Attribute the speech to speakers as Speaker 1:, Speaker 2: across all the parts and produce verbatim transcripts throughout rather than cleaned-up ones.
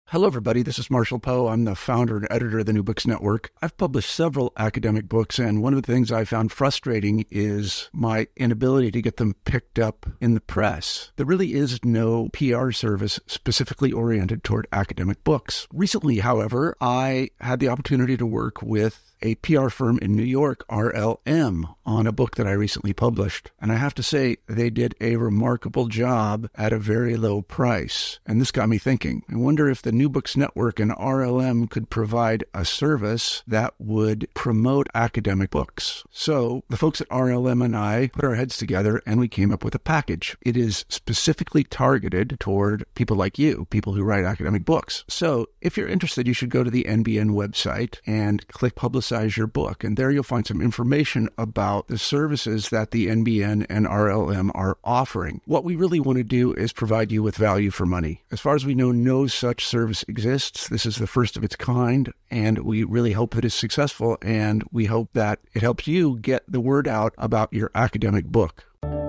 Speaker 1: Hello, everybody. This is Marshall Poe. I'm the founder and editor of the New Books Network. I've published several academic books, and one of the things I found frustrating is my inability to get them picked up in the press. There really is no P R service specifically oriented toward academic books. Recently, however, I had the opportunity to work with a P R firm in New York, R L M, on a book that I recently published. And I have to say, they did a remarkable job at a very low price. And this got me thinking. I wonder if the New Books Network and R L M could provide a service that would promote academic books. So the folks at R L M and I put our heads together and we came up with a package. It is specifically targeted toward people like you, people who write academic books. So if you're interested, you should go to the N B N website and click Publicize your book. And there you'll find some information about the services that the N B N and R L M are offering. What we really want to do is provide you with value for money. As far as we know, no such service exists. This is the first of its kind, and we really hope that it's successful, and we hope that it helps you get the word out about your academic book.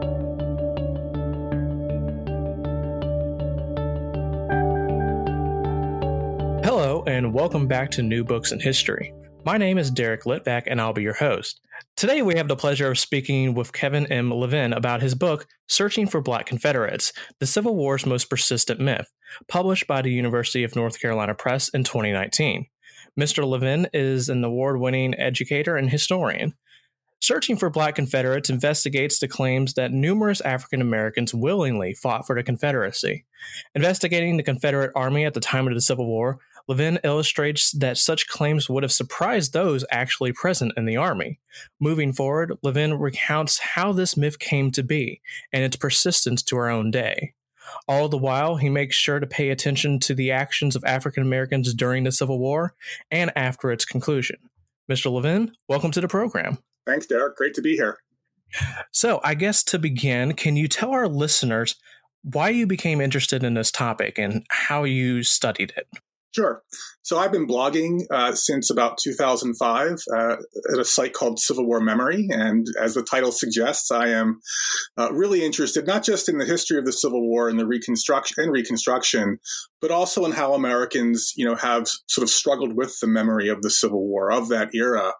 Speaker 2: Hello, and welcome back to New Books in History. My name is Derek Litvak, and I'll be your host. Today, we have the pleasure of speaking with Kevin M. Levin about his book, Searching for Black Confederates, The Civil War's Most Persistent Myth, published by the University of North Carolina Press in twenty nineteen. Mister Levin is an award-winning educator and historian. Searching for Black Confederates investigates the claims that numerous African Americans willingly fought for the Confederacy. Investigating the Confederate Army at the time of the Civil War, Levin illustrates that such claims would have surprised those actually present in the Army. Moving forward, Levin recounts how this myth came to be and its persistence to our own day. All the while, he makes sure to pay attention to the actions of African Americans during the Civil War and after its conclusion. Mister Levin, welcome to the program.
Speaker 3: Thanks, Derek. Great to be here.
Speaker 2: So, I guess to begin, can you tell our listeners why you became interested in this topic and how you studied it?
Speaker 3: Sure. So I've been blogging uh, since about two thousand five uh, at a site called Civil War Memory. And as the title suggests, I am uh, really interested not just in the history of the Civil War and the Reconstruction and Reconstruction, but also in how Americans, you know, have sort of struggled with the memory of the Civil War, of that era.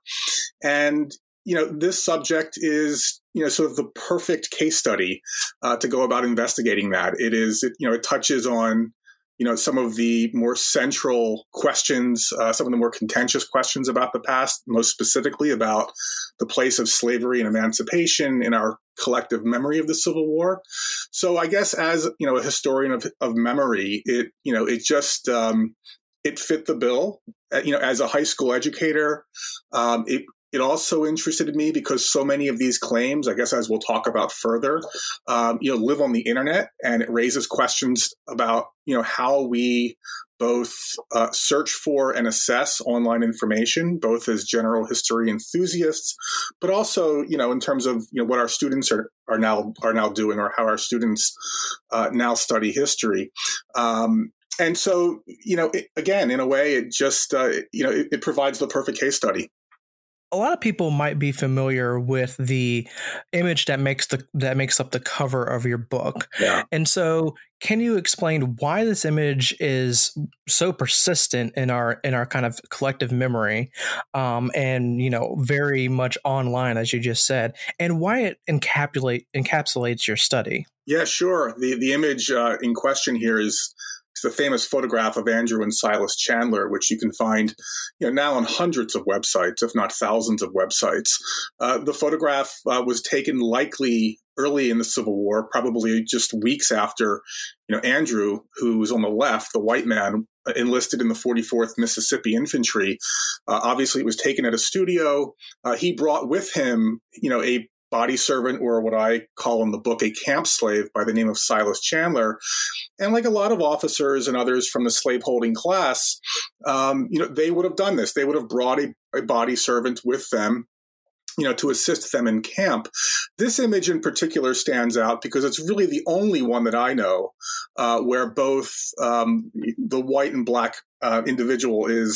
Speaker 3: And you know, this subject is, you know, sort of the perfect case study uh, to go about investigating that. It is, it, you know, it touches on, you know, some of the more central questions, uh, some of the more contentious questions about the past, most specifically about the place of slavery and emancipation in our collective memory of the Civil War. So I guess as, you know, a historian of, of memory, it, you know, it just, um, it fit the bill. Uh, you know, as a high school educator, um, it, It also interested me because so many of these claims, I guess, as we'll talk about further, um, you know, live on the internet, and it raises questions about, you know, how we both uh, search for and assess online information, both as general history enthusiasts, but also, you know, in terms of, you know, what our students are are now are now doing, or how our students uh, now study history. Um, and so, you know, it, again, in a way, it just, uh, you know, it, it provides the perfect case study.
Speaker 2: A lot of people might be familiar with the image that makes the that makes up the cover of your book.
Speaker 3: Yeah.
Speaker 2: And so can you explain why this image is so persistent in our in our kind of collective memory, um, and, you know, very much online, as you just said, and why it encapsulate encapsulates your study?
Speaker 3: Yeah, sure. The the image uh, in question here is It's the famous photograph of Andrew and Silas Chandler, which you can find, you know, now on hundreds of websites, if not thousands of websites. Uh, the photograph uh, was taken likely early in the Civil War, probably just weeks after, you know, Andrew, who was on the left, the white man, enlisted in the forty-fourth Mississippi Infantry. Uh, obviously, it was taken at a studio. Uh, he brought with him, you know, a body servant, or what I call in the book, a camp slave by the name of Silas Chandler. And like a lot of officers and others from the slaveholding class, um, you know, they would have done this. They would have brought a, a body servant with them, you know, to assist them in camp. This image in particular stands out because it's really the only one that I know uh, where both um, the white and black uh, individual is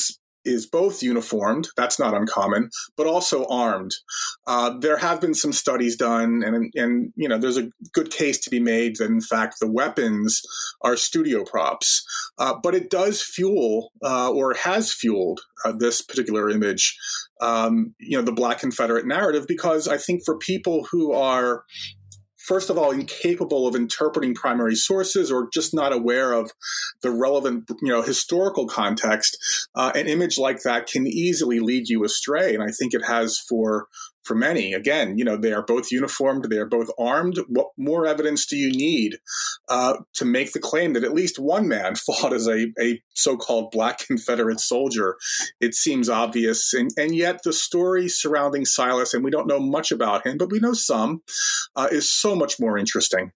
Speaker 3: is both uniformed, that's not uncommon, but also armed. Uh, there have been some studies done, and, and you know, there's a good case to be made that, in fact, the weapons are studio props. Uh, but it does fuel, uh, or has fueled, uh, this particular image, um, you know, the Black Confederate narrative, because I think for people who are, first of all, incapable of interpreting primary sources or just not aware of the relevant, you know, historical context, uh, an image like that can easily lead you astray. And I think it has for for many. Again, you know, they are both uniformed, they are both armed. What more evidence do you need uh, to make the claim that at least one man fought as a, a so-called Black Confederate soldier? It seems obvious. And, and yet the story surrounding Silas, and we don't know much about him, but we know some, uh, is so much more interesting.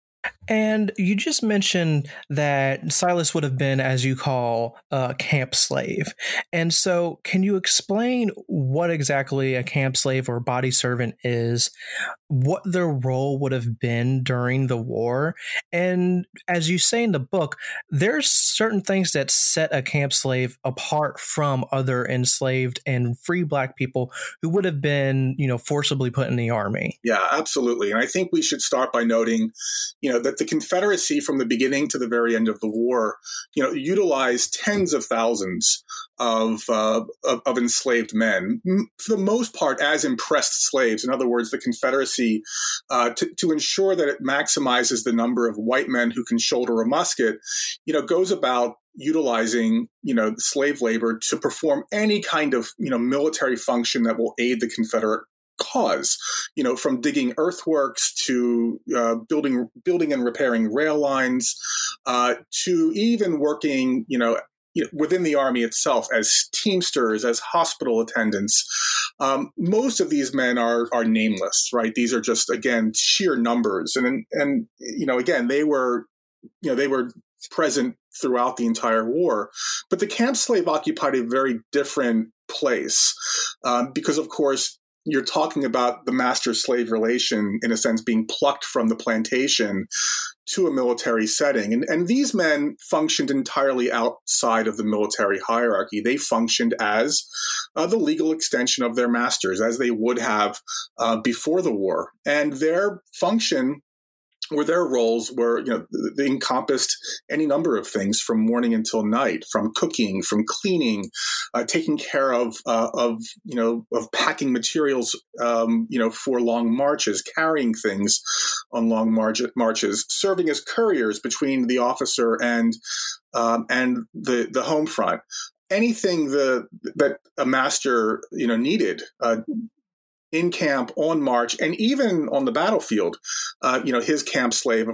Speaker 2: And you just mentioned that Silas would have been, as you call, a camp slave. And so can you explain what exactly a camp slave or body servant is, what their role would have been during the war? And as you say in the book, there's certain things that set a camp slave apart from other enslaved and free Black people who would have been, you know, forcibly put in the army.
Speaker 3: Yeah, absolutely. And I think we should start by noting, you know, that the Confederacy from the beginning to the very end of the war, you know, utilized tens of thousands of, uh, of, of enslaved men, for the most part as impressed slaves. In other words, the Confederacy, uh, to, to ensure that it maximizes the number of white men who can shoulder a musket, you know, goes about utilizing, you know, slave labor to perform any kind of, you know, military function that will aid the Confederate cause, you know, from digging earthworks to uh, building, building and repairing rail lines, uh, to even working, you know, within the Army itself as teamsters, as hospital attendants. Um, most of these men are are nameless, right? These are just, again, sheer numbers, and and you know, again, they were, you know, they were present throughout the entire war. But the camp slave occupied a very different place, um, because, of course, you're talking about the master-slave relation, in a sense, being plucked from the plantation to a military setting. And, and these men functioned entirely outside of the military hierarchy. They functioned as uh, the legal extension of their masters, as they would have uh, before the war. And their function, or their roles were, you know, they encompassed any number of things from morning until night, from cooking, from cleaning, uh, taking care of, uh, of, you know, of packing materials, um, you know, for long marches, carrying things on long march- marches, serving as couriers between the officer and, um, and the, the home front. Anything the, that a master, you know, needed, uh, in camp, on march, and even on the battlefield, uh, you know, his camp slave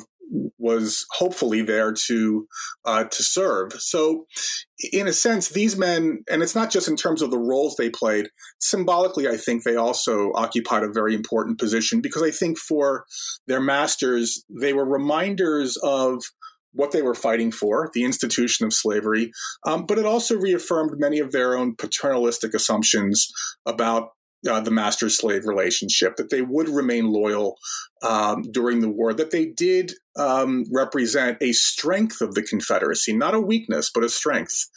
Speaker 3: was hopefully there to uh, to serve. So, in a sense, these men, and it's not just in terms of the roles they played, symbolically, I think they also occupied a very important position, because I think for their masters, they were reminders of what they were fighting for, the institution of slavery, um, but it also reaffirmed many of their own paternalistic assumptions about Uh, the master-slave relationship, that they would remain loyal um, during the war, that they did um, represent a strength of the Confederacy, not a weakness, but a strength.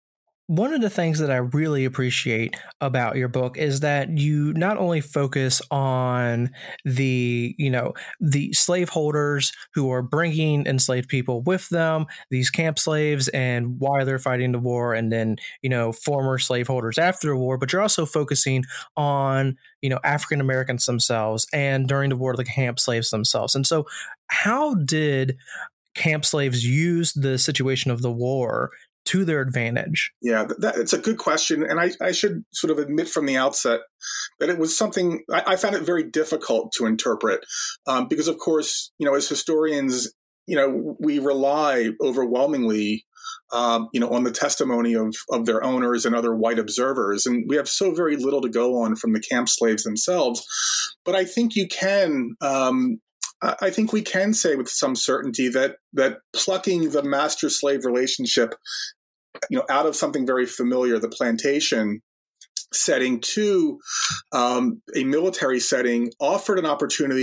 Speaker 2: One of the things that I really appreciate about your book is that you not only focus on the, you know, the slaveholders who are bringing enslaved people with them, these camp slaves, and why they're fighting the war, and then, you know, former slaveholders after the war, but you're also focusing on, you know, African Americans themselves, and during the war, the camp slaves themselves. And so how did camp slaves use the situation of the war to their advantage?
Speaker 3: Yeah, that, it's a good question. And I, I should sort of admit from the outset that it was something I, I found it very difficult to interpret, um, because, of course, you know, as historians, you know, we rely overwhelmingly, um, you know, on the testimony of, of their owners and other white observers. And we have so very little to go on from the camp slaves themselves. But I think you can, um, I think we can say with some certainty that that plucking the master-slave relationship, you know, out of something very familiar, the plantation setting, to um, a military setting, offered an opportunity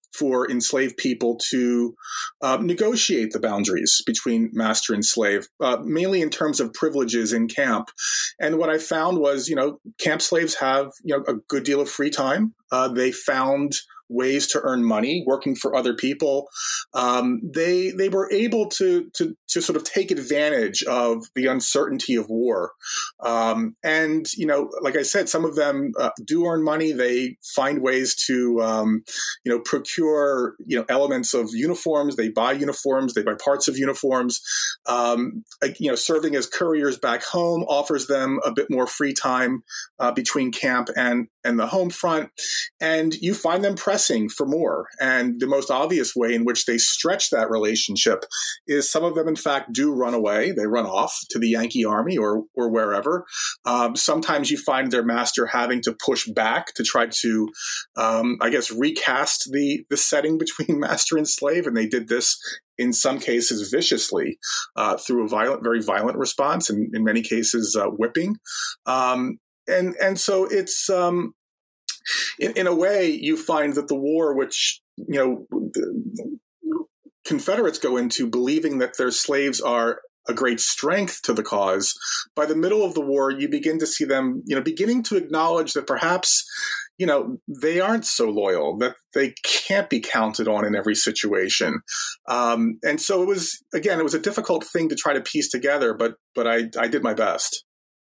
Speaker 3: for enslaved people to uh, negotiate the boundaries between master and slave, uh, mainly in terms of privileges in camp. And what I found was, you know, camp slaves have, you know, a good deal of free time. Uh, they found ways to earn money working for other people. Um, they they were able to, to to sort of take advantage of the uncertainty of war. Um, and, you know, like I said, some of them uh, do earn money. They find ways to, um, you know, procure, you know, elements of uniforms. They buy uniforms. They buy parts of uniforms. Um, you know, serving as couriers back home offers them a bit more free time uh, between camp and, and the home front. And you find them pressing for more. And the most obvious way in which they stretch that relationship is some of them, in fact, do run away. They run off to the Yankee Army or or wherever. Um, sometimes you find their master having to push back to try to, um, I guess, recast the, the setting between master and slave. And they did this in some cases viciously uh, through a violent, very violent response, and in many cases uh, whipping. Um, and and so it's um, in, in a way you find that the war, which you know the Confederates go into believing that their slaves are a great strength to the cause, by the middle of the war, you begin to see them, you know, beginning to acknowledge that perhaps, you know, they aren't so loyal, that they can't be counted on in every situation. Um, and so it was, again, it was a difficult thing to try to piece together, but but I, I did my best.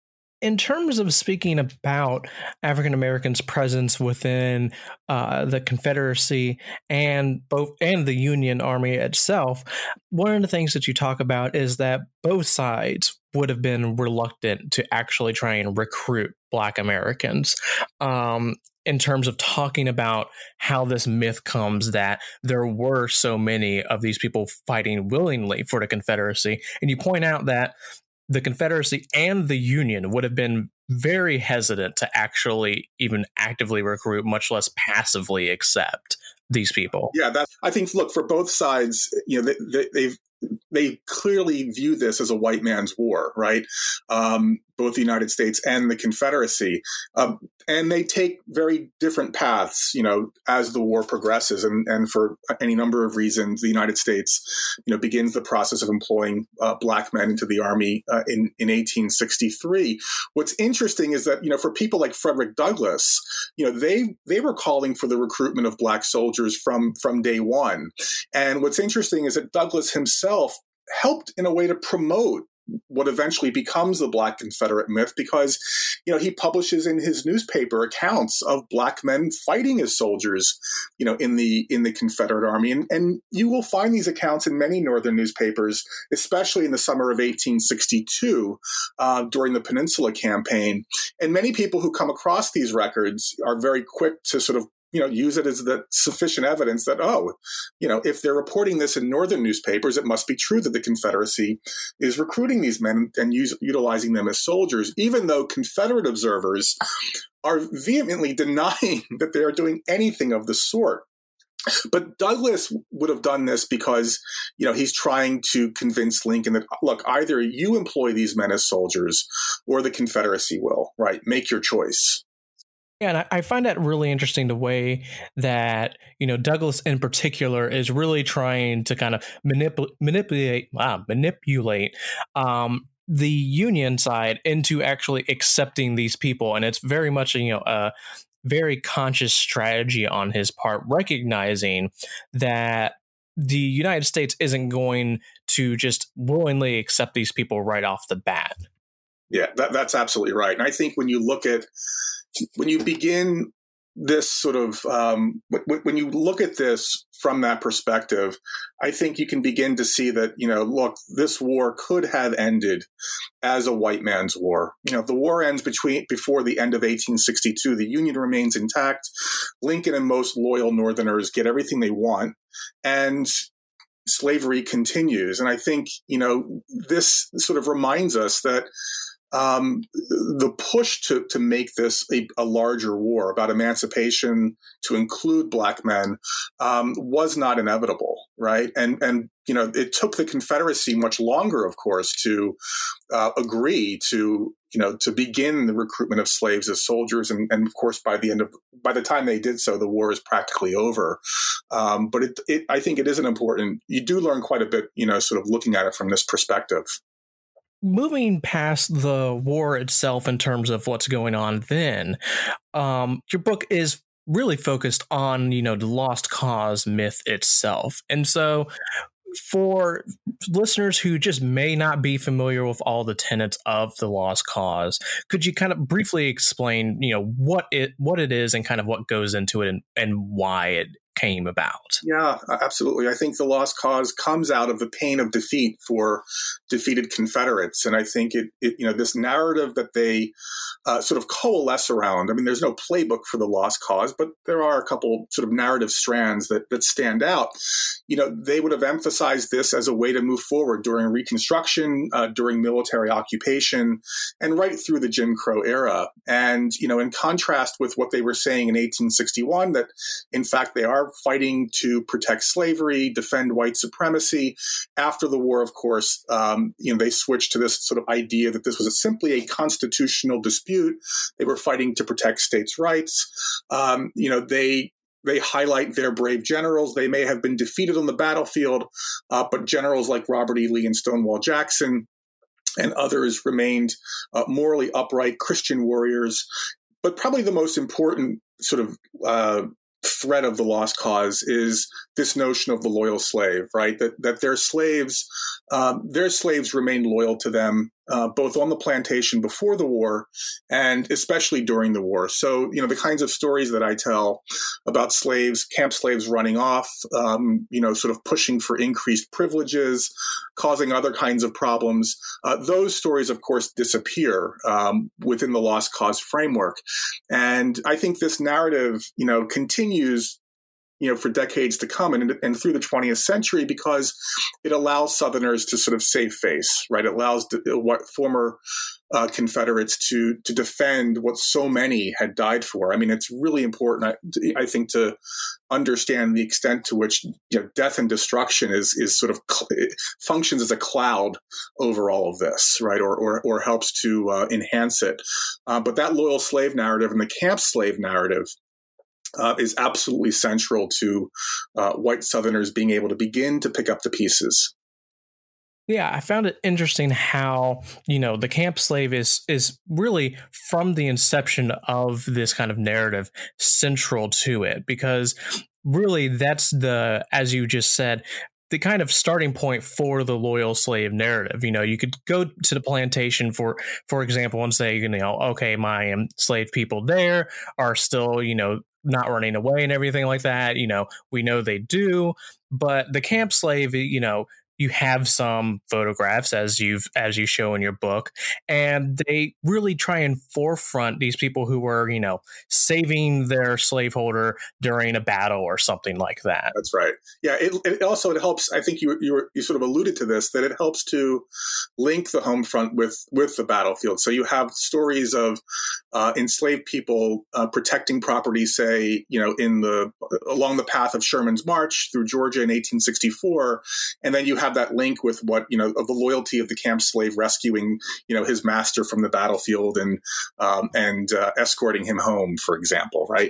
Speaker 2: In terms of speaking about African Americans' presence within uh, the Confederacy and both and the Union Army itself, one of the things that you talk about is that both sides would have been reluctant to actually try and recruit Black Americans. Um, in terms of talking about how this myth comes that there were so many of these people fighting willingly for the Confederacy, and you point out that the Confederacy and the Union would have been very hesitant to actually even actively recruit, much less passively accept these people.
Speaker 3: Yeah, that I think. Look, for both sides, you know, they, they, they've they clearly view this as a white man's war, right? Um, both the United States and the Confederacy, um, and they take very different paths, you know, as the war progresses, and and for any number of reasons, the United States, you know, begins the process of employing uh, Black men into the Army uh, in in eighteen sixty-three. What's interesting is that, you know, for people like Frederick Douglass, you know, they they were calling for the recruitment of Black soldiers from from day one, and what's interesting is that Douglass himself helped in a way to promote what eventually becomes the Black Confederate myth, because, you know, he publishes in his newspaper accounts of Black men fighting as soldiers, you know, in the in the Confederate Army. And, and you will find these accounts in many Northern newspapers, especially in the summer of eighteen sixty-two, uh, during the Peninsula Campaign. And many people who come across these records are very quick to sort of, you know, use it as the sufficient evidence that, oh, you know, if they're reporting this in Northern newspapers, it must be true that the Confederacy is recruiting these men and use, utilizing them as soldiers, even though Confederate observers are vehemently denying that they are doing anything of the sort. But Douglass would have done this because, you know, he's trying to convince Lincoln that, look, either you employ these men as soldiers or the Confederacy will, right? Make your choice.
Speaker 2: Yeah, and I find that really interesting, the way that, you know, Douglass in particular is really trying to kind of manipul- manipulate, wow, manipulate um, the Union side into actually accepting these people. And it's very much, you know, a very conscious strategy on his part, recognizing that the United States isn't going to just willingly accept these people right off the bat.
Speaker 3: Yeah, that, that's absolutely right. And I think when you look at When you begin this sort of, um, w- when you look at this from that perspective, I think you can begin to see that, you know, look, this war could have ended as a white man's war. You know, if the war ends between before the end of eighteen sixty-two, the Union remains intact. Lincoln and most loyal Northerners get everything they want, and slavery continues. And I think, you know, this sort of reminds us that Um, the push to, to make this a, a larger war about emancipation to include Black men um, was not inevitable, right? And, and you know, it took the Confederacy much longer, of course, to uh, agree to, you know, to begin the recruitment of slaves as soldiers. And, and of course, by the end of, by the time they did so, the war is practically over. Um, but it, it, I think it is an important, you do learn quite a bit, you know, sort of looking at it from this perspective.
Speaker 2: Moving past the war itself in terms of what's going on then, um, your book is really focused on, you know, the lost cause myth itself. And so for listeners who just may not be familiar with all the tenets of the lost cause, could you kind of briefly explain, you know, what it what it is and kind of what goes into it and, and why it came about?
Speaker 3: Yeah, absolutely. I think the lost cause comes out of the pain of defeat for defeated Confederates. And I think it, it you know, this narrative that they uh, sort of coalesce around. I mean, there's no playbook for the lost cause, but there are a couple sort of narrative strands that, that stand out. You know, they would have emphasized this as a way to move forward during Reconstruction, uh, during military occupation, and right through the Jim Crow era. And, you know, in contrast with what they were saying in eighteen sixty-one, that in fact they are fighting to protect slavery, defend white supremacy. After the war, of course, um, you know, they switched to this sort of idea that this was simply a constitutional dispute. They were fighting to protect states' rights. Um, you know, they They highlight their brave generals. They may have been defeated on the battlefield, uh, but generals like Robert E. Lee and Stonewall Jackson and others remained uh, morally upright Christian warriors. But probably the most important sort of uh, thread of the lost cause is this notion of the loyal slave, right? That that their slaves, um, their slaves remained loyal to them, uh, both on the plantation before the war and especially during the war. So, you know, the kinds of stories that I tell about slaves, camp slaves running off, um, you know, sort of pushing for increased privileges, causing other kinds of problems, uh, those stories, of course, disappear um, within the lost cause framework. And I think this narrative, you know, continues you know, for decades to come and, and through the twentieth century, because it allows Southerners to sort of save face, right? It allows the, what former uh, Confederates to to defend what so many had died for. I mean, it's really important, I, I think, to understand the extent to which you know, death and destruction is is sort of cl- functions as a cloud over all of this, right? Or or, or helps to uh, enhance it. Uh, but that loyal slave narrative and the camp slave narrative Uh, is absolutely central to uh, white Southerners being able to begin to pick up the pieces.
Speaker 2: Yeah, I found it interesting how, you know, the camp slave is is really from the inception of this kind of narrative central to it, because really that's the, as you just said, the kind of starting point for the loyal slave narrative. You know, you could go to the plantation, for for example, and say, you know, okay, my enslaved people there are still, you know, not running away and everything like that. You know, we know they do, but the camp slave, you know, you have some photographs as you've as you show in your book, and they really try and forefront these people who were, you know, saving their slaveholder during a battle or something like that.
Speaker 3: That's right. Yeah. It, it also it helps. I think you you were, you sort of alluded to this, that it helps to link the home front with with the battlefield. So you have stories of uh, enslaved people uh, protecting property, say, you know, in the along the path of Sherman's march through Georgia in eighteen sixty-four, and then you have that link with what, you know, of the loyalty of the camp slave rescuing, you know, his master from the battlefield and um, and uh, escorting him home, for example, right?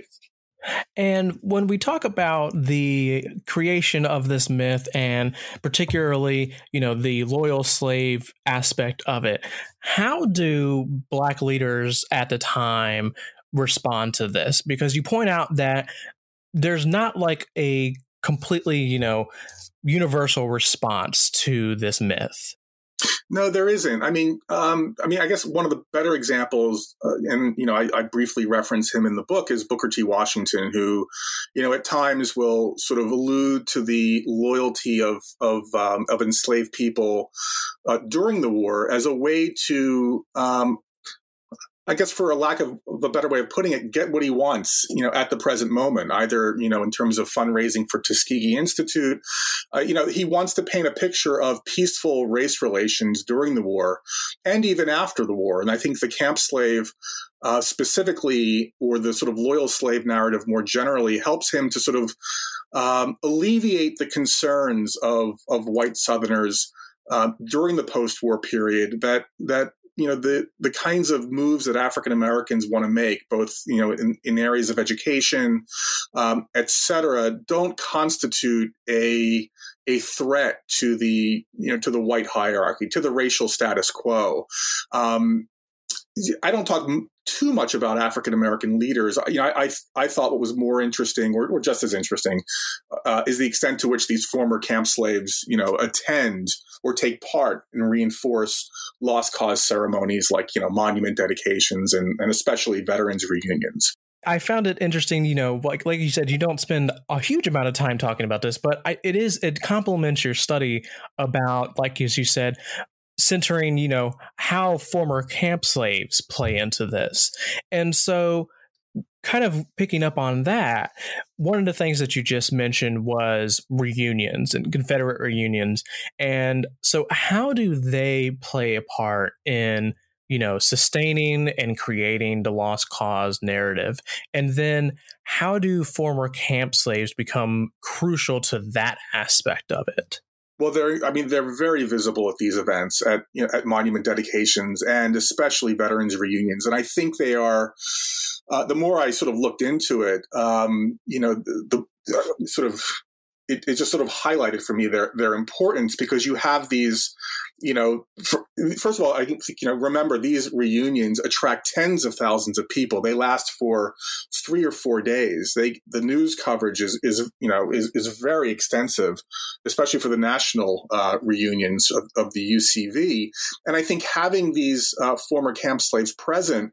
Speaker 2: And when we talk about the creation of this myth, and particularly, you know, the loyal slave aspect of it, how do Black leaders at the time respond to this? Because you point out that there's not like a completely, you know, universal response to this myth.
Speaker 3: No, there isn't. I mean, um, I mean, I guess one of the better examples, uh, and you know, I, I briefly reference him in the book, is Booker T. Washington, who, you know, at times will sort of allude to the loyalty of of um, of enslaved people uh, during the war as a way to, um, I guess, for a lack of a better way of putting it, get what he wants, you know, at the present moment, either, you know, in terms of fundraising for Tuskegee Institute. Uh, you know, he wants to paint a picture of peaceful race relations during the war and even after the war. And I think the camp slave uh, specifically, or the sort of loyal slave narrative more generally, helps him to sort of um, alleviate the concerns of, of white Southerners uh, during the post-war period that, that, you know, the, the kinds of moves that African Americans want to make, both, you know, in, in areas of education, um, et cetera, don't constitute a, a threat to the, you know, to the white hierarchy, to the racial status quo. Um, I don't talk too much about African American leaders. You know, I, I I thought what was more interesting, or, or just as interesting, uh, is the extent to which these former camp slaves, you know, attend or take part and reinforce lost cause ceremonies like, you know, monument dedications and, and especially veterans reunions.
Speaker 2: I found it interesting, you know, like like you said, you don't spend a huge amount of time talking about this, but I, it is it complements your study about, like as you said, centering, you know, how former camp slaves play into this. And so kind of picking up on that, one of the things that you just mentioned was reunions and Confederate reunions. And so how do they play a part in, you know, sustaining and creating the lost cause narrative? And then how do former camp slaves become crucial to that aspect of it?
Speaker 3: Well, they're, I mean, they're very visible at these events, at, you know, at monument dedications, and especially veterans reunions. And I think they are, uh, the more I sort of looked into it, um, you know, the, the uh, sort of, it, it just sort of highlighted for me their, their importance, because you have these, you know, for, first of all, I think, you know, remember these reunions attract tens of thousands of people. They last for three or four days. They, the news coverage is, is, you know, is, is very extensive, especially for the national uh, reunions of, of the U C V. And I think having these uh, former camp slaves present,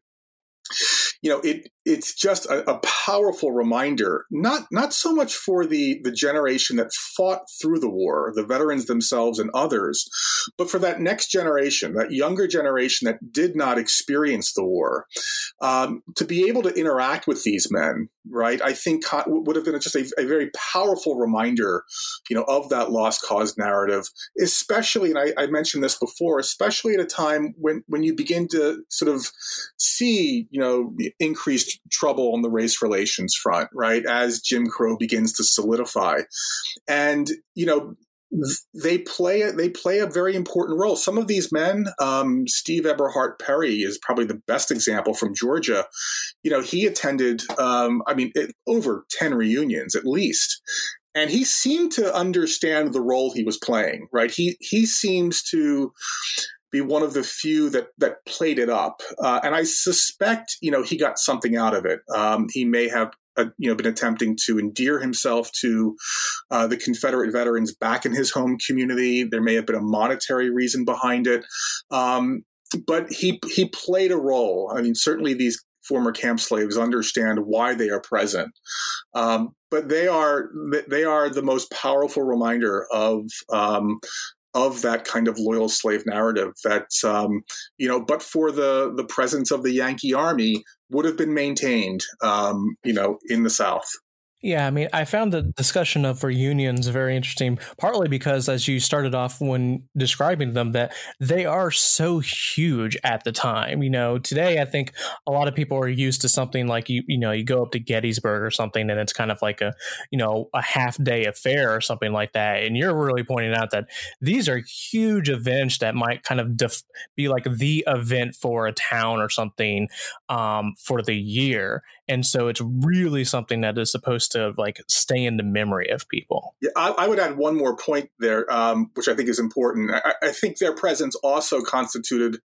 Speaker 3: you know, it it's just a, a powerful reminder, not not so much for the, the generation that fought through the war, the veterans themselves and others, but for that next generation, that younger generation that did not experience the war, um, to be able to interact with these men, right, I think co- would have been just a, a very powerful reminder, you know, of that lost cause narrative, especially, and I, I mentioned this before, especially at a time when, when you begin to sort of see, you know, increased trouble on the race relations front, right, as Jim Crow begins to solidify. And, you know, they play a, they play a very important role. Some of these men, um, Steve Eberhart Perry is probably the best example from Georgia. You know, he attended, um, I mean, it, over ten reunions at least. And he seemed to understand the role he was playing, right? He he seems to be one of the few that that played it up, uh, and I suspect, you know, he got something out of it. Um, he may have, uh, you know, been attempting to endear himself to uh, the Confederate veterans back in his home community. There may have been a monetary reason behind it, um, but he he played a role. I mean, certainly these former camp slaves understand why they are present, um, but they are they are the most powerful reminder of. Um, of that kind of loyal slave narrative that, um, you know, but for the, the presence of the Yankee Army would have been maintained, um, you know, in the South.
Speaker 2: Yeah, I mean, I found the discussion of reunions very interesting, partly because, as you started off when describing them, that they are so huge at the time. You know, today, I think a lot of people are used to something like, you you know, you go up to Gettysburg or something, and it's kind of like a, you know, a half day affair or something like that. And you're really pointing out that these are huge events that might kind of def- be like the event for a town or something um, for the year. And so it's really something that is supposed to like stay in the memory of people.
Speaker 3: Yeah, I, I would add one more point there, um, which I think is important. I, I think their presence also constituted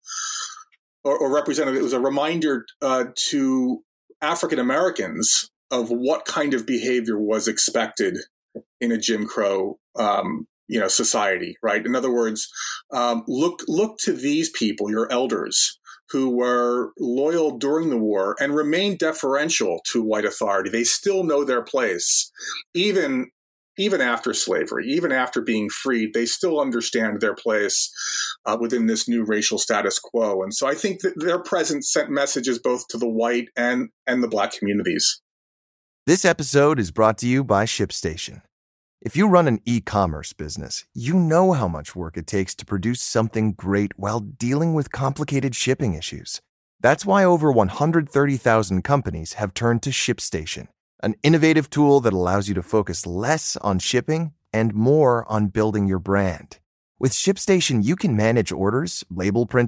Speaker 3: or, or represented, it was a reminder uh, to African Americans of what kind of behavior was expected in a Jim Crow um, you know, society, right? In other words, um, look look to these people, your elders, who were loyal during the war and remain deferential to white authority. They still know their place, even even after slavery, even after being freed. They still understand their place uh, within this new racial status quo. And so I think that their presence sent messages both to the white and and the Black communities.
Speaker 4: This episode is brought to you by ShipStation. If you run an e-commerce business, you know how much work it takes to produce something great while dealing with complicated shipping issues. That's why over one hundred thirty thousand companies have turned to ShipStation, an innovative tool that allows you to focus less on shipping and more on building your brand. With ShipStation, you can manage orders, label printing,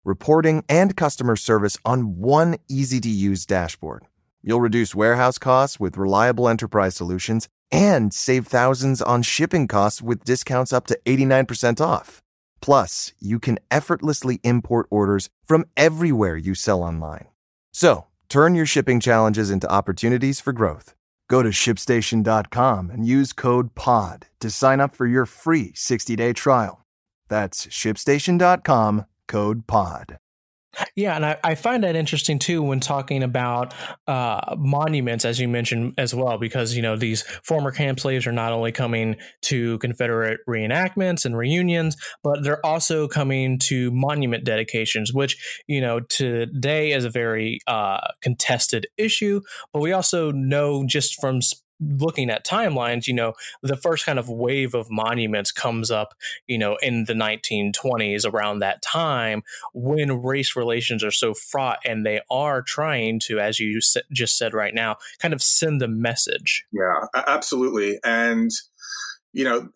Speaker 4: reporting, and customer service on one easy-to-use dashboard. You'll reduce warehouse costs with reliable enterprise solutions and save thousands on shipping costs with discounts up to eighty-nine percent off. Plus, you can effortlessly import orders from everywhere you sell online. So, turn your shipping challenges into opportunities for growth. Go to ship station dot com and use code P O D to sign up for your free sixty-day trial. That's ship station dot com, code P O D.
Speaker 2: Yeah, and I, I find that interesting too when talking about uh, monuments, as you mentioned as well, because, you know, these former camp slaves are not only coming to Confederate reenactments and reunions, but they're also coming to monument dedications, which, you know, today is a very uh, contested issue. But we also know just from looking at timelines, you know, the first kind of wave of monuments comes up, you know, in the nineteen twenties, around that time when race relations are so fraught, and they are trying to, as you just said right now, kind of send a message.
Speaker 3: Yeah, absolutely. And, you know,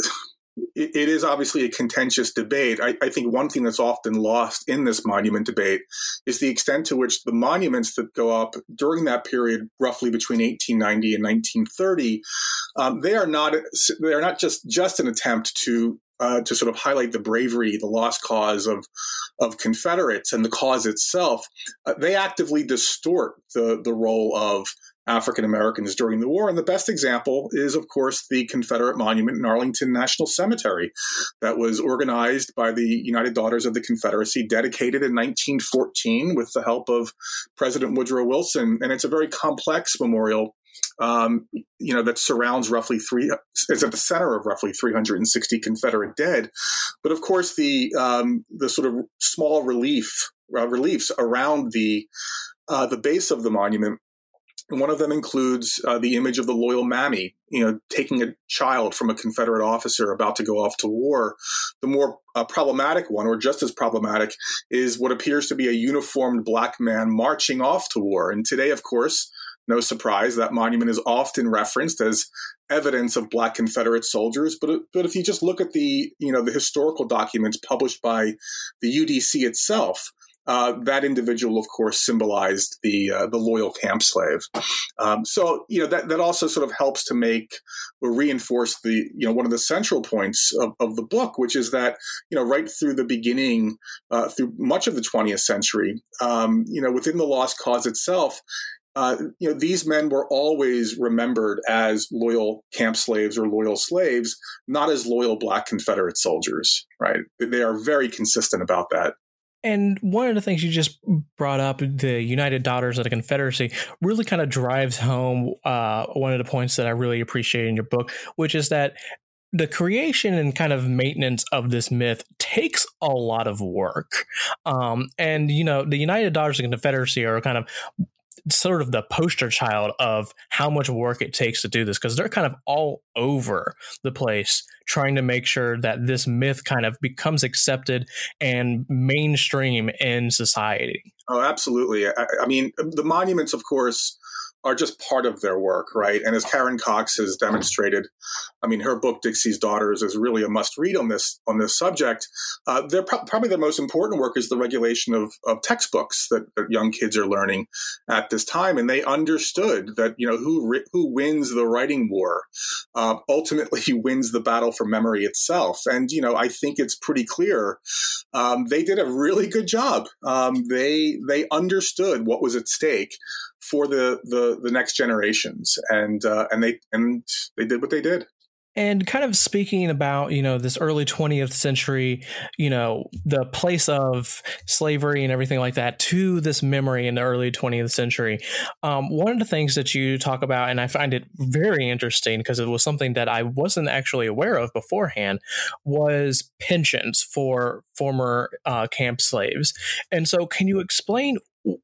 Speaker 3: it, it is obviously a contentious debate. I, I think one thing that's often lost in this monument debate is the extent to which the monuments that go up during that period, roughly between eighteen ninety and nineteen thirty, um, they are not they are not just just an attempt to uh, to sort of highlight the bravery, the lost cause of of Confederates and the cause itself. Uh, they actively distort the the role of African Americans during the war. And the best example is, of course, the Confederate monument in Arlington National Cemetery that was organized by the United Daughters of the Confederacy, dedicated in nineteen fourteen with the help of President Woodrow Wilson. And it's a very complex memorial, um, you know, that surrounds roughly three, is at the center of roughly three hundred sixty Confederate dead. But of course, the um, the sort of small relief uh, reliefs around the uh, the base of the monument, one of them includes uh, the image of the loyal Mammy, you know, taking a child from a Confederate officer about to go off to war. The more uh, problematic one, or just as problematic, is what appears to be a uniformed black man marching off to war. And today, of course, no surprise, that monument is often referenced as evidence of black Confederate soldiers. But but if you just look at the, you know, the historical documents published by the U D C itself, Uh, that individual, of course, symbolized the uh, the loyal camp slave. Um, so, you know, that, that also sort of helps to make or reinforce the, you know, one of the central points of, of the book, which is that, you know, right through the beginning, uh, through much of the twentieth century, um, you know, within the lost cause itself, Uh, you know, these men were always remembered as loyal camp slaves or loyal slaves, not as loyal black Confederate soldiers, right? They are very consistent about that.
Speaker 2: And one of the things you just brought up, the United Daughters of the Confederacy, really kind of drives home uh, one of the points that I really appreciate in your book, which is that the creation and kind of maintenance of this myth takes a lot of work. Um, and, you know, the United Daughters of the Confederacy are kind of sort of the poster child of how much work it takes to do this, because they're kind of all over the place trying to make sure that this myth kind of becomes accepted and mainstream in society.
Speaker 3: Oh, absolutely. I, I mean, the monuments, of course, are just part of their work, right? And as Karen Cox has demonstrated, I mean, her book Dixie's Daughters is really a must-read on this on this subject. Uh, they're pro- probably their most important work is the regulation of, of textbooks that, that young kids are learning at this time, and they understood that, you know, who ri- who wins the writing war uh, ultimately wins the battle for memory itself. And you know, I think it's pretty clear um, they did a really good job. Um, they they understood what was at stake for the, the, the next generations. And, uh, and they, and they did what they did.
Speaker 2: And kind of speaking about, you know, this early twentieth century, you know, the place of slavery and everything like that to this memory in the early twentieth century. Um, one of the things that you talk about, and I find it very interesting because it was something that I wasn't actually aware of beforehand, was pensions for former uh, camp slaves. And so can you explain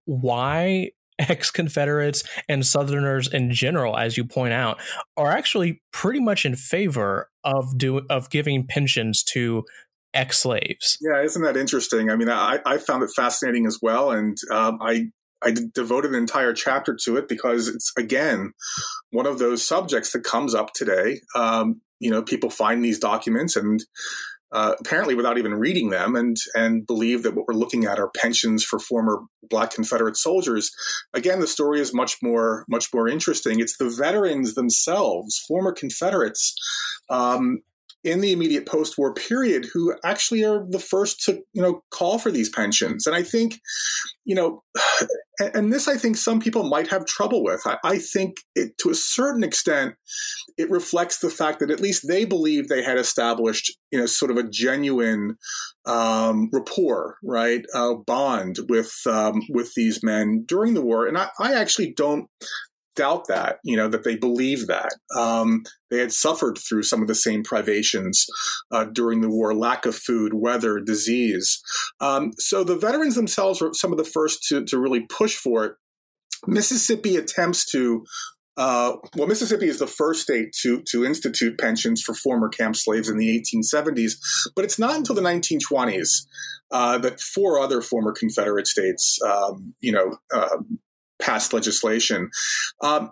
Speaker 2: why ex-Confederates and Southerners in general, as you point out, are actually pretty much in favor of do of giving pensions to ex-slaves?
Speaker 3: Yeah, isn't that interesting? I mean, I, I found it fascinating as well, and um, I I devoted an entire chapter to it because it's, again, one of those subjects that comes up today. Um, you know, people find these documents and uh, apparently without even reading them, and and believe that what we're looking at are pensions for former Black Confederate soldiers. Again, the story is much more much more interesting. It's the veterans themselves, former Confederates, um, in the immediate post-war period, who actually are the first to, you know, call for these pensions. And I think, you know, and, and this I think some people might have trouble with. I, I think it, to a certain extent, it reflects the fact that at least they believe they had established, you know, sort of a genuine um, rapport, right, uh, bond with um, with these men during the war. And I, I actually don't doubt that, you know, that they believe that. Um, they had suffered through some of the same privations uh, during the war, lack of food, weather, disease. Um, so the veterans themselves were some of the first to, to really push for it. Mississippi attempts to, uh, well, Mississippi is the first state to, to institute pensions for former camp slaves in the eighteen seventies, but it's not until the nineteen twenties uh, that four other former Confederate states, um, you know, uh, passed legislation. Um,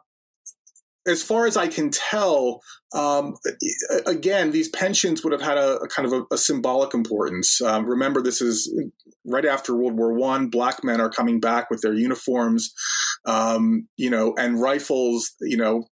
Speaker 3: as far as I can tell, um, again, these pensions would have had a, a kind of a, a symbolic importance. Um, remember, this is right after World War One. Black men are coming back with their uniforms, um, you know, and rifles. You know,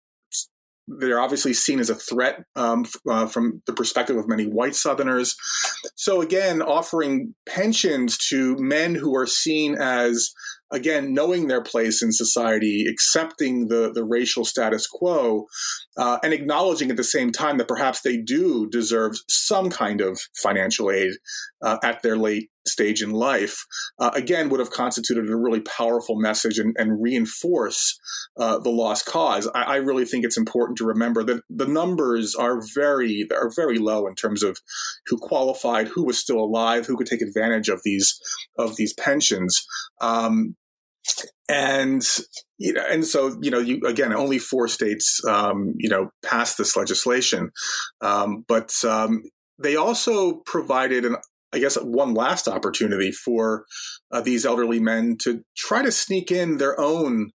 Speaker 3: they're obviously seen as a threat um, uh, from the perspective of many white Southerners. So again, offering pensions to men who are seen as, again, knowing their place in society, accepting the, the racial status quo, uh, and acknowledging at the same time that perhaps they do deserve some kind of financial aid uh, at their late stage in life, uh, again, would have constituted a really powerful message and, and reinforce uh, the lost cause. I, I really think it's important to remember that the numbers are very, are very low in terms of who qualified, who was still alive, who could take advantage of these, of these pensions. Um, and, you know, and so, you know, you, again, only four states, um, you know, passed this legislation. Um, but um, they also provided an, I guess, one last opportunity for uh, these elderly men to try to sneak in their own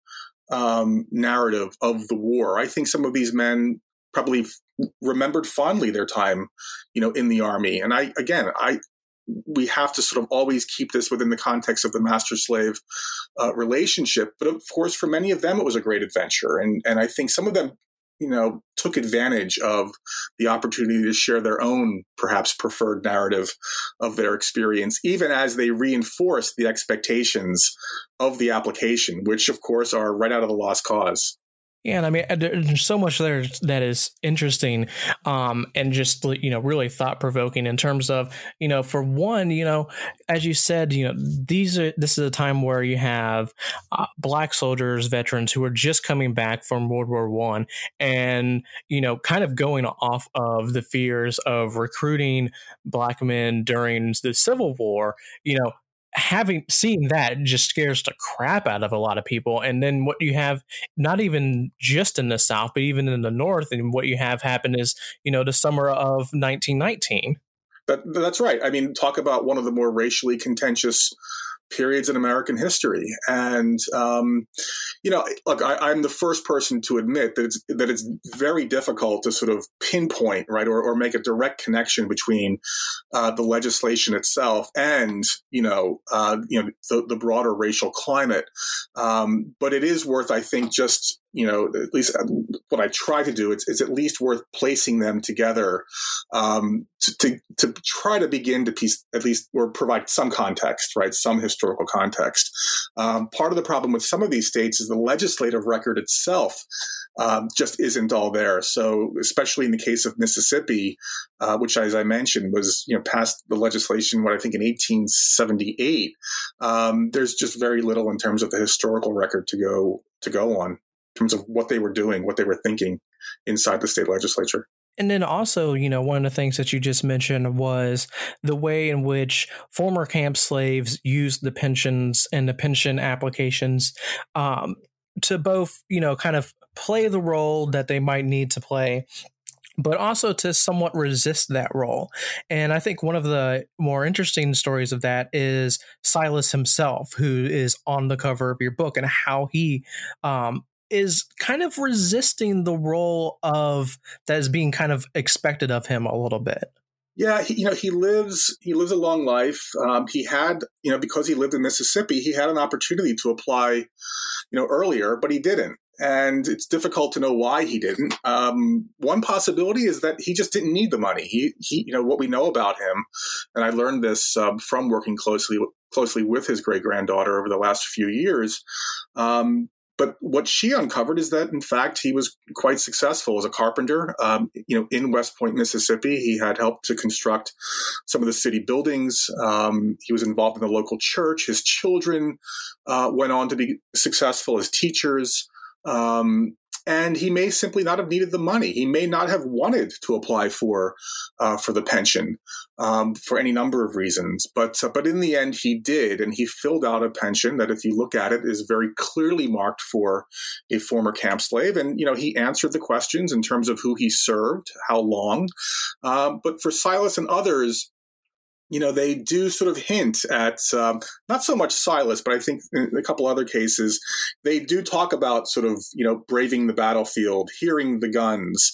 Speaker 3: um, narrative of the war. I think some of these men probably f- remembered fondly their time, you know, in the Army. And I, again, I, we have to sort of always keep this within the context of the master-slave uh, relationship. But of course, for many of them, it was a great adventure. And, and I think some of them, you know, took advantage of the opportunity to share their own, perhaps preferred narrative of their experience, even as they reinforced the expectations of the application, which, of course, are right out of the Lost Cause.
Speaker 2: Yeah, and I mean, there's so much there that is interesting, um, and just, you know, really thought provoking in terms of, you know, for one, you know, as you said, you know, these are this is a time where you have uh, Black soldiers, veterans who are just coming back from World War One, and, you know, kind of going off of the fears of recruiting Black men during the Civil War, you know. Having seen that just scares the crap out of a lot of people. And then what you have, not even just in the South, but even in the North, and what you have happen is, you know, the summer of nineteen nineteen.
Speaker 3: That, that's right. I mean, talk about one of the more racially contentious periods in American history. And, um, you know, look, I, I'm the first person to admit that it's, that it's very difficult to sort of pinpoint, right, or, or make a direct connection between uh, the legislation itself and, you know, uh, you know, the, the broader racial climate. Um, but it is worth, I think, just, you know, at least what I try to do, it's, it's at least worth placing them together um, to, to to try to begin to piece, at least, or provide some context, right, some historical context. Um, part of the problem with some of these states is the legislative record itself um, just isn't all there. So especially in the case of Mississippi, uh, which, as I mentioned, was, you know, passed the legislation, what I think in eighteen seventy-eight, um, there's just very little in terms of the historical record to go to go on. In terms of what they were doing, what they were thinking inside the state legislature.
Speaker 2: And then also, you know, one of the things that you just mentioned was the way in which former camp slaves used the pensions and the pension applications um, to both, you know, kind of play the role that they might need to play, but also to somewhat resist that role. And I think one of the more interesting stories of that is Silas himself, who is on the cover of your book, and how he um, is kind of resisting the role of that is being kind of expected of him a little bit.
Speaker 3: Yeah, he, you know, he lives he lives a long life. Um, he had, you know, because he lived in Mississippi, he had an opportunity to apply, you know, earlier, but he didn't. And it's difficult to know why he didn't. Um, one possibility is that he just didn't need the money. He, he, you know, what we know about him, and I learned this um, from working closely closely with his great granddaughter over the last few years. Um, But what she uncovered is that, in fact, he was quite successful as a carpenter. Um, you know, in West Point, Mississippi, he had helped to construct some of the city buildings. Um, he was involved in the local church. His children uh, went on to be successful as teachers. Um, and he may simply not have needed the money. He may not have wanted to apply for uh, for the pension um, for any number of reasons. But uh, but in the end, he did, and he filled out a pension that, if you look at it, is very clearly marked for a former camp slave. And you know, he answered the questions in terms of who he served, how long. Um, but for Silas and others, you know, they do sort of hint at, um, not so much Silas, but I think in a couple other cases, they do talk about sort of, you know, braving the battlefield, hearing the guns,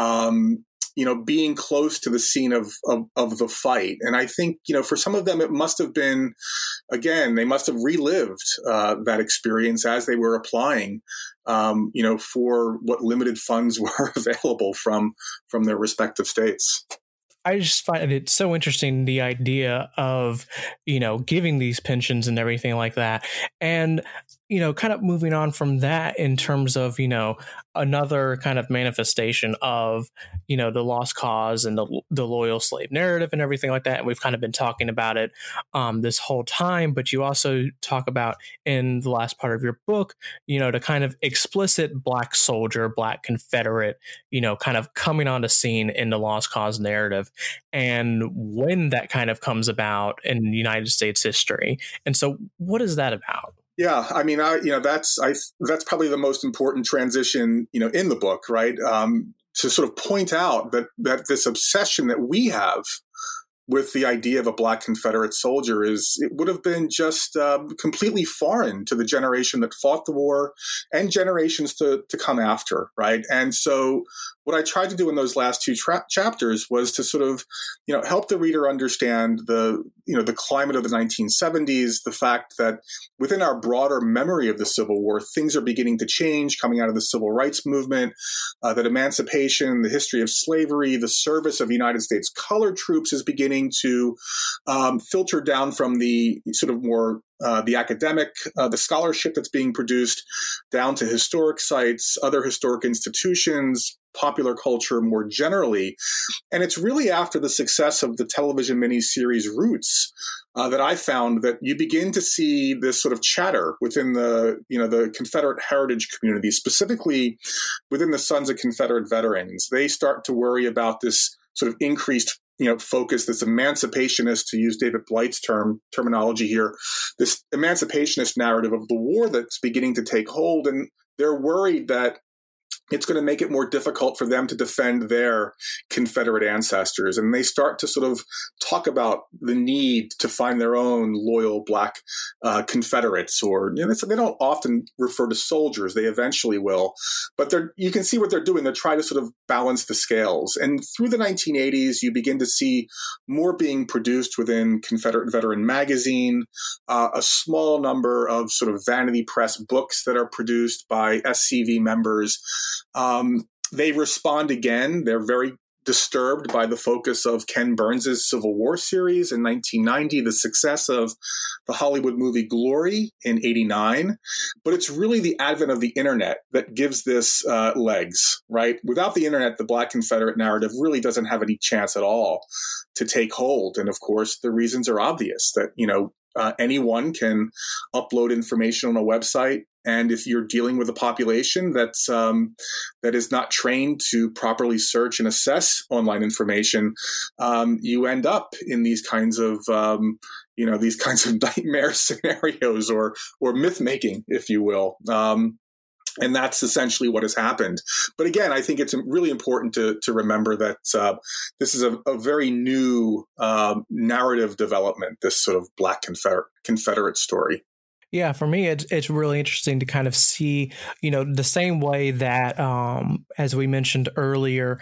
Speaker 3: um, you know, being close to the scene of, of, of the fight. And I think, you know, for some of them, it must have been, again, they must have relived uh, that experience as they were applying, um, you know, for what limited funds were available from from their respective states.
Speaker 2: I just find it so interesting, the idea of, you know, giving these pensions and everything like that. And, you know, kind of moving on from that in terms of, you know, another kind of manifestation of, you know, the lost cause and the, the loyal slave narrative and everything like that. And we've kind of been talking about it um, this whole time. But you also talk about in the last part of your book, you know, the kind of explicit Black soldier, Black Confederate, you know, kind of coming on the scene in the lost cause narrative, and when that kind of comes about in United States history. And so what is that about?
Speaker 3: Yeah, I mean, I you know that's I that's probably the most important transition, you know, in the book, right? Um, to sort of point out that that this obsession that we have with the idea of a Black Confederate soldier is, it would have been just uh, completely foreign to the generation that fought the war and generations to to come after, right? And so what I tried to do in those last two tra- chapters was to sort of, you know, help the reader understand the, you know, the climate of the nineteen seventies, the fact that within our broader memory of the Civil War, things are beginning to change coming out of the Civil Rights Movement, uh, that emancipation, the history of slavery, the service of United States colored troops is beginning to um, filter down from the sort of more Uh, the academic, uh, the scholarship that's being produced, down to historic sites, other historic institutions, popular culture more generally. And it's really after the success of the television miniseries Roots uh, that I found that you begin to see this sort of chatter within the, you know, the Confederate heritage community, specifically within the Sons of Confederate Veterans. They start to worry about this sort of increased, you know, focus, this emancipationist, to use David Blight's term terminology here, this emancipationist narrative of the war that's beginning to take hold. And they're worried that it's going to make it more difficult for them to defend their Confederate ancestors. And they start to sort of talk about the need to find their own loyal Black uh, Confederates, or, you know, they don't often refer to soldiers. They eventually will. But they're, you can see what they're doing. They're trying to sort of balance the scales. And through the nineteen eighties, you begin to see more being produced within Confederate Veteran Magazine, uh, a small number of sort of vanity press books that are produced by S C V members. Um, they respond again. They're very disturbed by the focus of Ken Burns' Civil War series in nineteen ninety, the success of the Hollywood movie Glory in eighty-nine. But it's really the advent of the internet that gives this uh, legs, right? Without the internet, the Black Confederate narrative really doesn't have any chance at all to take hold. And of course, the reasons are obvious, that, you know, uh, anyone can upload information on a website. And if you're dealing with a population that's um, that is not trained to properly search and assess online information, um, you end up in these kinds of um, you know these kinds of nightmare scenarios, or or myth making, if you will. Um, And that's essentially what has happened. But again, I think it's really important to to remember that uh, this is a, a very new uh, narrative development, this sort of Black Confederate, Confederate story.
Speaker 2: Yeah, for me, it's it's really interesting to kind of see, you know, the same way that, um, as we mentioned earlier,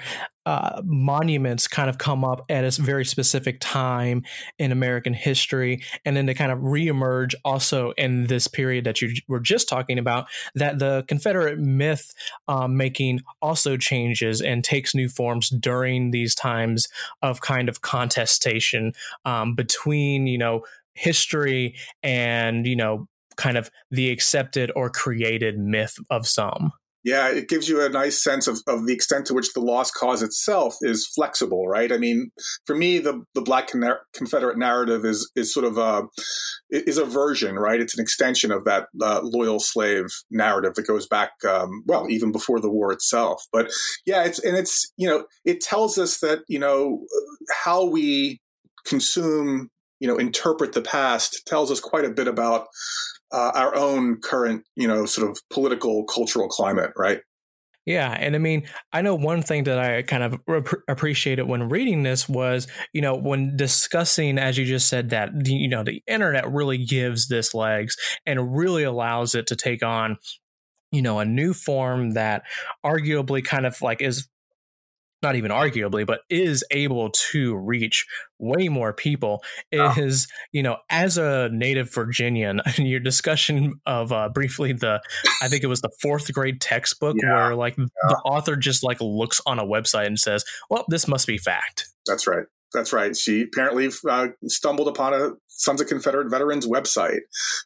Speaker 2: uh, monuments kind of come up at a very specific time in American history, and then they kind of reemerge also in this period that you were just talking about, that the Confederate myth um, making also changes and takes new forms during these times of kind of contestation um, between, you know, history and, you know, kind of the accepted or created myth of some.
Speaker 3: Yeah, it gives you a nice sense of, of the extent to which the lost cause itself is flexible, right? I mean, for me, the, the Black Confederate narrative is is sort of a is a version, right? It's an extension of that uh, loyal slave narrative that goes back, um, well, even before the war itself. But yeah, it's and it's you know it tells us that you know how we consume, you know, interpret the past tells us quite a bit about Uh, our own current, you know, sort of political, cultural climate, right?
Speaker 2: Yeah. And I mean, I know one thing that I kind of rep- appreciated when reading this was, you know, when discussing, as you just said, that, you know, the internet really gives this legs and really allows it to take on, you know, a new form that arguably kind of like is not even arguably, but is able to reach way more people. Is, you know, as a native Virginian, your discussion of uh, briefly the, I think it was the fourth grade textbook yeah. where like yeah. the author just like looks on a website and says, well, this must be fact.
Speaker 3: That's right. That's right. She apparently uh, stumbled upon a Sons of Confederate Veterans website.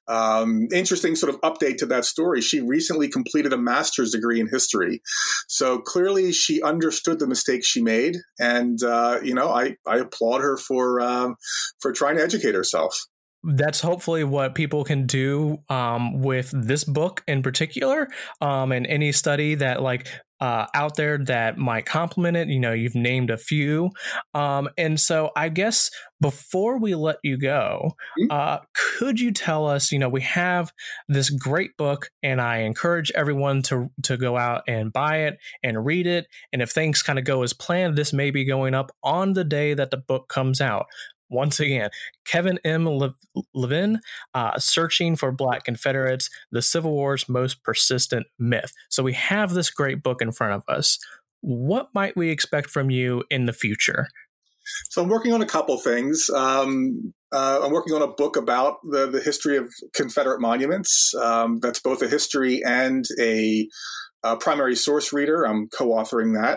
Speaker 3: Um, interesting sort of update to that story. She recently completed a master's degree in history. So clearly she understood the mistakes she made. And, uh, you know, I, I applaud her for um, for trying to educate herself.
Speaker 2: That's hopefully what people can do um, with this book in particular, um, and any study that like uh, out there that might complement it. You know, you've named a few. Um, and so I guess before we let you go, uh, could you tell us, you know, we have this great book and I encourage everyone to, to go out and buy it and read it. And if things kind of go as planned, this may be going up on the day that the book comes out. Once again, Kevin M. Levin, uh, Searching for Black Confederates, the Civil War's Most Persistent Myth. So we have this great book in front of us. What might we expect from you in the future?
Speaker 3: So I'm working on a couple things. Um, uh, I'm working on a book about the, the history of Confederate monuments. Um, that's both a history and a Uh, primary source reader. I'm co-authoring that.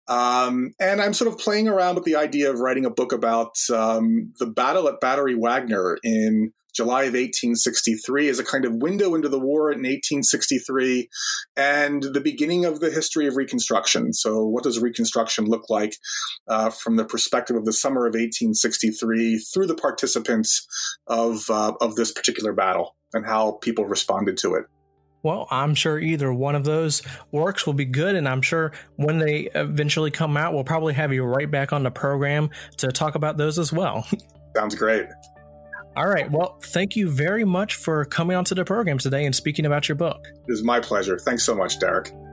Speaker 3: Um, and I'm sort of playing around with the idea of writing a book about um, the battle at Battery Wagner in July of eighteen sixty-three as a kind of window into the war in eighteen sixty-three and the beginning of the history of Reconstruction. So what does Reconstruction look like uh, from the perspective of the summer of eighteen sixty-three through the participants of, uh, of this particular battle and how people responded to it?
Speaker 2: Well, I'm sure either one of those works will be good. And I'm sure when they eventually come out, we'll probably have you right back on the program to talk about those as well.
Speaker 3: Sounds great.
Speaker 2: All right. Well, thank you very much for coming onto the program today and speaking about your book.
Speaker 3: It was my pleasure. Thanks so much, Derek.